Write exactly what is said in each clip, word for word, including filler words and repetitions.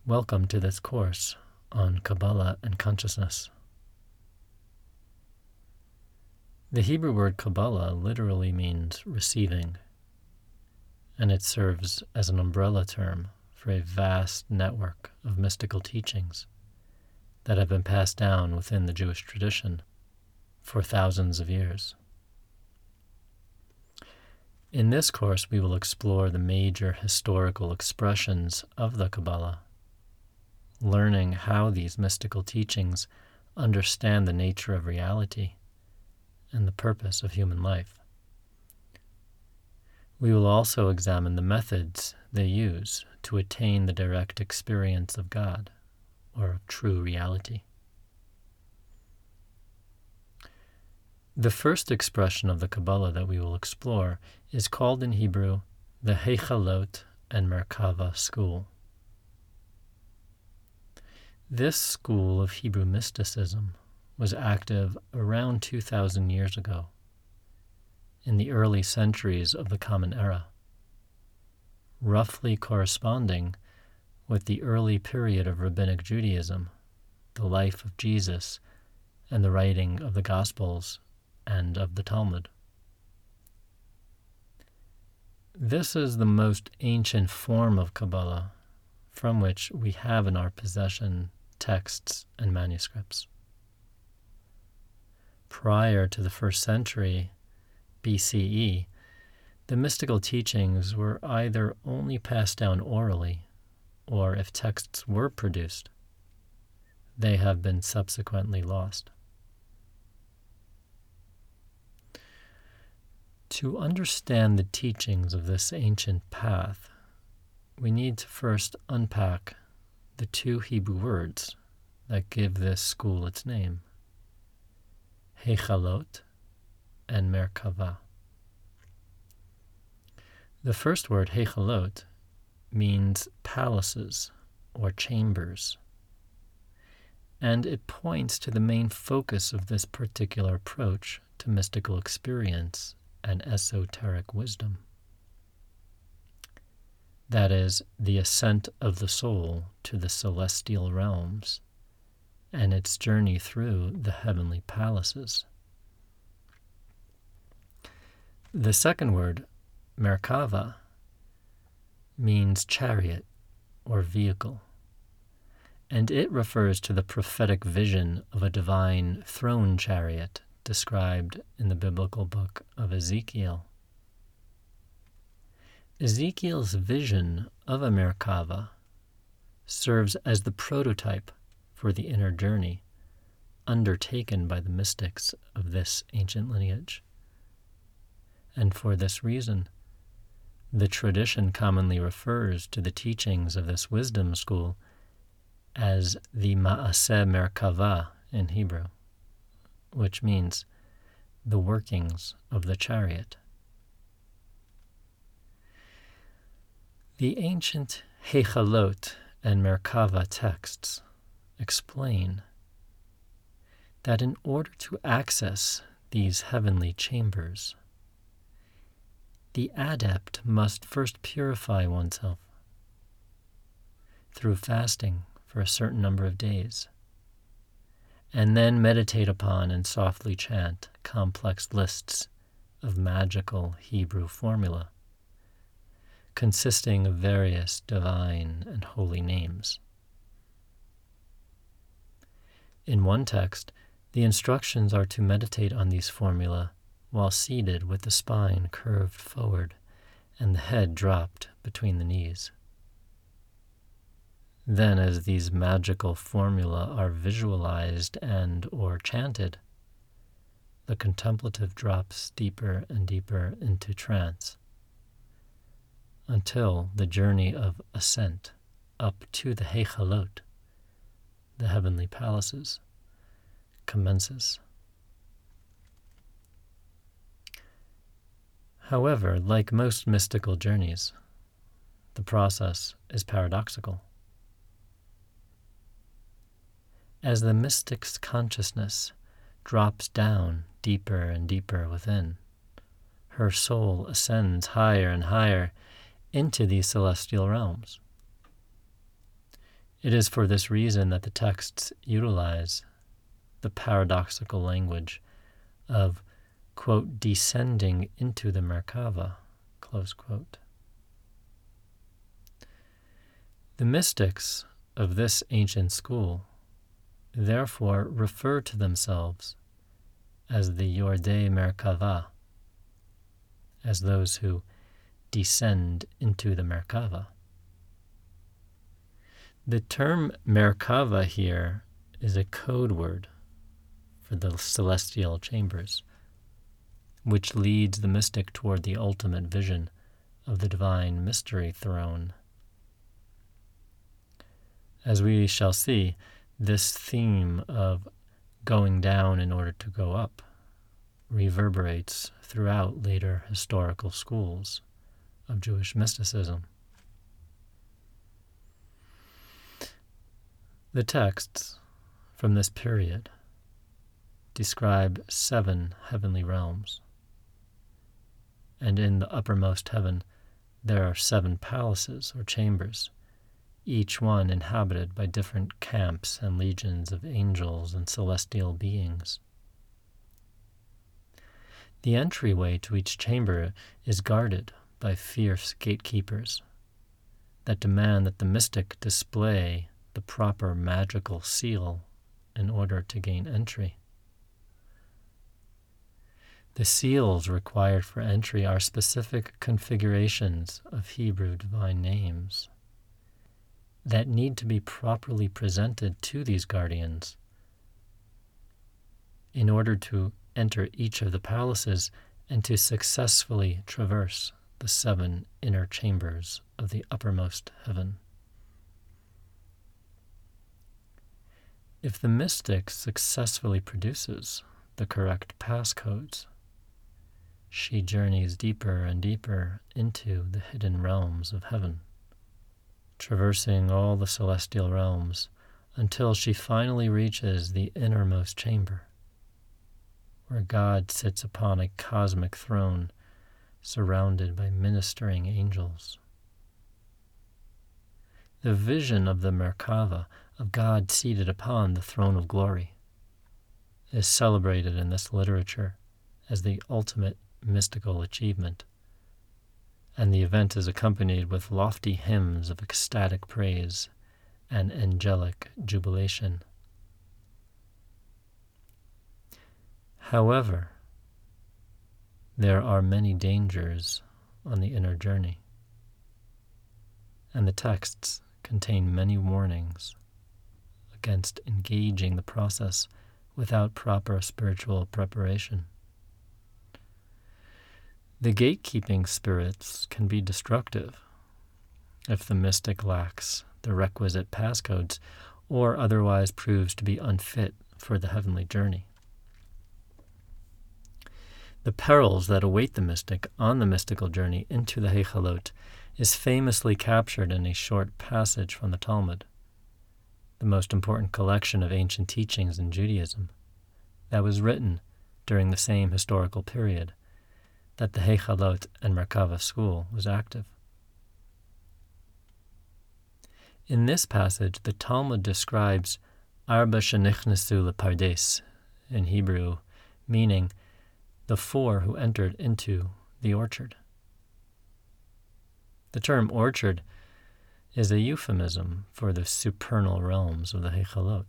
Welcome to this course on Kabbalah and consciousness. The Hebrew word Kabbalah literally means receiving, and it serves as an umbrella term for a vast network of mystical teachings that have been passed down within the Jewish tradition for thousands of years. In this course, we will explore the major historical expressions of the Kabbalah, learning how these mystical teachings understand the nature of reality and the purpose of human life. We will also examine the methods they use to attain the direct experience of God, or of true reality. The first expression of the Kabbalah that we will explore is called in Hebrew the Hechalot and Merkava school. This school of Hebrew mysticism was active around two thousand years ago, in the early centuries of the Common Era, roughly corresponding with the early period of Rabbinic Judaism, the life of Jesus, and the writing of the Gospels and of the Talmud. This is the most ancient form of Kabbalah from which we have in our possession texts and manuscripts. Prior to the first century B C E, the mystical teachings were either only passed down orally, or if texts were produced, they have been subsequently lost. To understand the teachings of this ancient path, we need to first unpack the two Hebrew words that give this school its name, Hechalot and Merkava. The first word, Hechalot, means palaces or chambers, and it points to the main focus of this particular approach to mystical experience and esoteric wisdom. That is, the ascent of the soul to the celestial realms and its journey through the heavenly palaces. The second word, Merkava, means chariot or vehicle, and it refers to the prophetic vision of a divine throne chariot described in the biblical book of Ezekiel. Ezekiel's vision of a Merkava serves as the prototype for the inner journey undertaken by the mystics of this ancient lineage. And for this reason, the tradition commonly refers to the teachings of this wisdom school as the Ma'aseh Merkava in Hebrew, which means the workings of the chariot. The ancient Hechalot and Merkava texts explain that in order to access these heavenly chambers, the adept must first purify oneself through fasting for a certain number of days, and then meditate upon and softly chant complex lists of magical Hebrew formula consisting of various divine and holy names. In one text, the instructions are to meditate on these formula while seated with the spine curved forward and the head dropped between the knees. Then, as these magical formula are visualized and or chanted, the contemplative drops deeper and deeper into trance until the journey of ascent up to the Hechalot, the heavenly palaces, commences. However, like most mystical journeys, the process is paradoxical. As the mystic's consciousness drops down deeper and deeper within, her soul ascends higher and higher into these celestial realms. It is for this reason that the texts utilize the paradoxical language of, quote, descending into the Merkava, close quote. The mystics of this ancient school therefore refer to themselves as the Yordei Merkava, as those who descend into the Merkava. The term Merkava here is a code word for the celestial chambers, which leads the mystic toward the ultimate vision of the divine mystery throne. As we shall see, this theme of going down in order to go up reverberates throughout later historical schools of Jewish mysticism. The texts from this period describe seven heavenly realms, and in the uppermost heaven there are seven palaces or chambers, each one inhabited by different camps and legions of angels and celestial beings. The entryway to each chamber is guarded by fierce gatekeepers that demand that the mystic display the proper magical seal in order to gain entry. The seals required for entry are specific configurations of Hebrew divine names that need to be properly presented to these guardians in order to enter each of the palaces and to successfully traverse the seven inner chambers of the uppermost heaven. If the mystic successfully produces the correct passcodes, she journeys deeper and deeper into the hidden realms of heaven, traversing all the celestial realms until she finally reaches the innermost chamber, where God sits upon a cosmic throne surrounded by ministering angels. The vision of the Merkava, of God seated upon the throne of glory, is celebrated in this literature as the ultimate mystical achievement, and the event is accompanied with lofty hymns of ecstatic praise and angelic jubilation. However, there are many dangers on the inner journey, and the texts contain many warnings against engaging the process without proper spiritual preparation. The gatekeeping spirits can be destructive if the mystic lacks the requisite passcodes or otherwise proves to be unfit for the heavenly journey. The perils that await the mystic on the mystical journey into the Heichalot is famously captured in a short passage from the Talmud, the most important collection of ancient teachings in Judaism, that was written during the same historical period that the Heichalot and Merkava school was active. In this passage, the Talmud describes Arba shenichnesu lepardes, in Hebrew, meaning the four who entered into the orchard. The term orchard is a euphemism for the supernal realms of the Heichalot.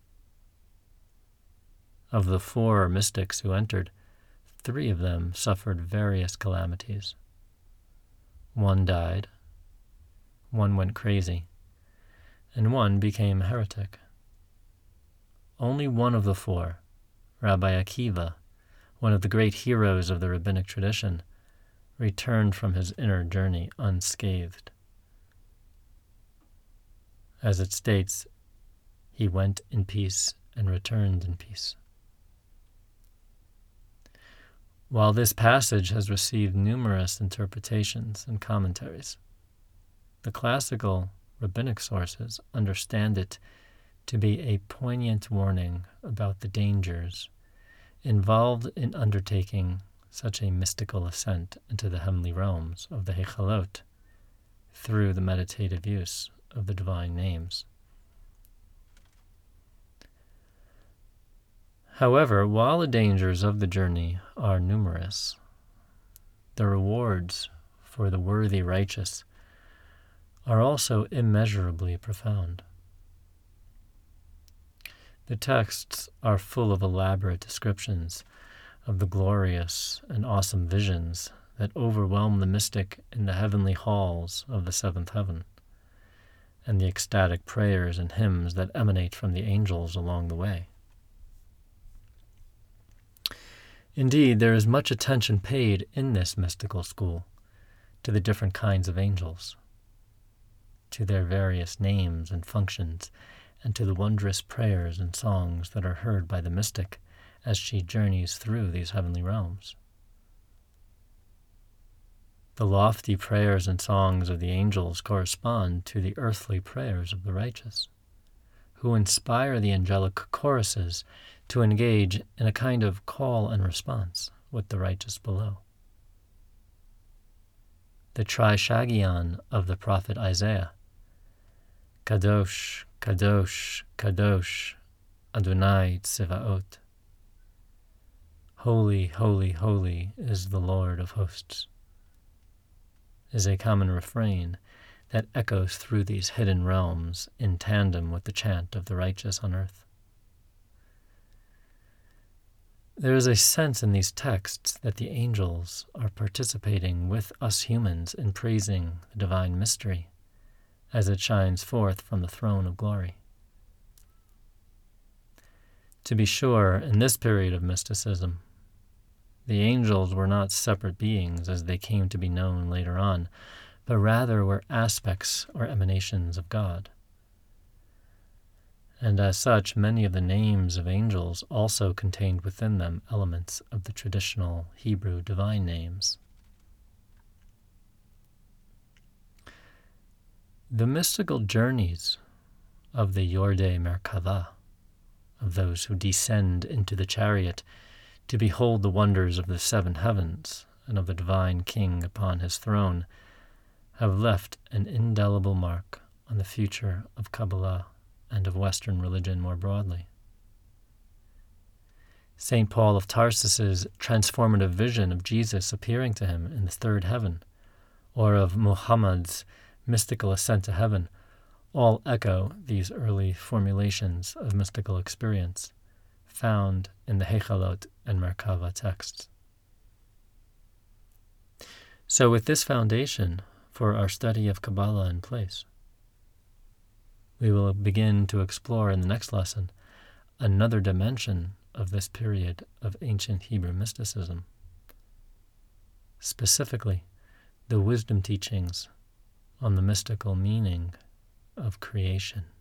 Of the four mystics who entered, three of them suffered various calamities. One died, one went crazy, and one became a heretic. Only one of the four, Rabbi Akiva, one of the great heroes of the rabbinic tradition, returned from his inner journey unscathed. As it states, he went in peace and returned in peace. While this passage has received numerous interpretations and commentaries, the classical rabbinic sources understand it to be a poignant warning about the dangers involved in undertaking such a mystical ascent into the heavenly realms of the Heichalot through the meditative use of the divine names. However, while the dangers of the journey are numerous, the rewards for the worthy righteous are also immeasurably profound. The texts are full of elaborate descriptions of the glorious and awesome visions that overwhelm the mystic in the heavenly halls of the seventh heaven, and the ecstatic prayers and hymns that emanate from the angels along the way. Indeed, there is much attention paid in this mystical school to the different kinds of angels, to their various names and functions, and to the wondrous prayers and songs that are heard by the mystic as she journeys through these heavenly realms. The lofty prayers and songs of the angels correspond to the earthly prayers of the righteous, who inspire the angelic choruses to engage in a kind of call and response with the righteous below. The Trishagion of the prophet Isaiah, Kadosh, Kadosh, Kadosh, Adonai Tsevaot. Holy, holy, holy is the Lord of hosts, is a common refrain that echoes through these hidden realms in tandem with the chant of the righteous on earth. There is a sense in these texts that the angels are participating with us humans in praising the divine mystery as it shines forth from the throne of glory. To be sure, in this period of mysticism, the angels were not separate beings as they came to be known later on, but rather were aspects or emanations of God. And as such, many of the names of angels also contained within them elements of the traditional Hebrew divine names. The mystical journeys of the Yordei Merkava, of those who descend into the chariot to behold the wonders of the seven heavens and of the divine King upon his throne, have left an indelible mark on the future of Kabbalah and of Western religion more broadly. Saint Paul of Tarsus's transformative vision of Jesus appearing to him in the third heaven, or of Muhammad's mystical ascent to heaven, all echo these early formulations of mystical experience found in the Hechalot and Merkava texts. So with this foundation for our study of Kabbalah in place, we will begin to explore in the next lesson another dimension of this period of ancient Hebrew mysticism, specifically the wisdom teachings on the mystical meaning of creation.